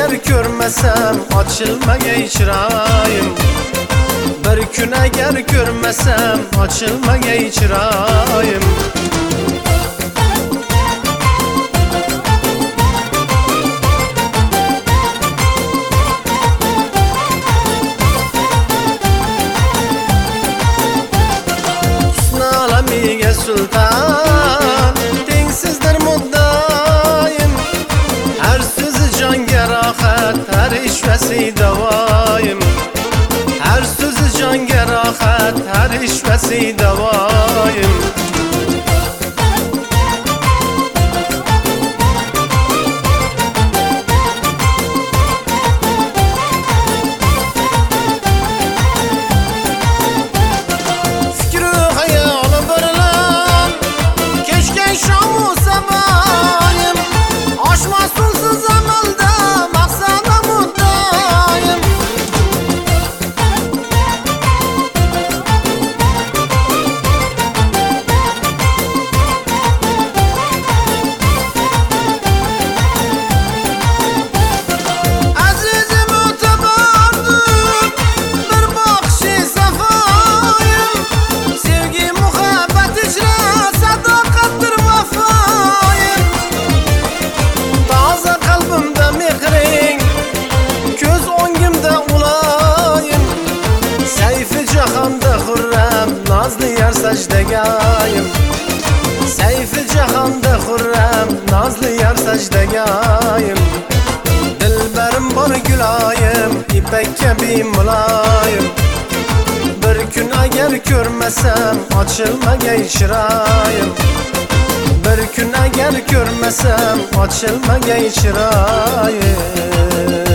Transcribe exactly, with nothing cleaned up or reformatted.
agar ko'rmasam ochilmagay chiroyim. Bir kun agar ko'rmasam ochilmagay chiroyim. Alamiga sultan tengsizdir muddaim. Har so'zi jonga rohat, har ishvasi davoim. Har so'zi jonga rohat, har ishvasi davoim. Sajdagayim. Sayfi jahonda xurram, nozli yar sajdagayim. Dilbarim bor guloyim, ipak kabi muloyim. Bir kun agar ko'rmasam ochilmagay chiroyim. Bir kun agar ko'rmasam ochilmagay chiroyim.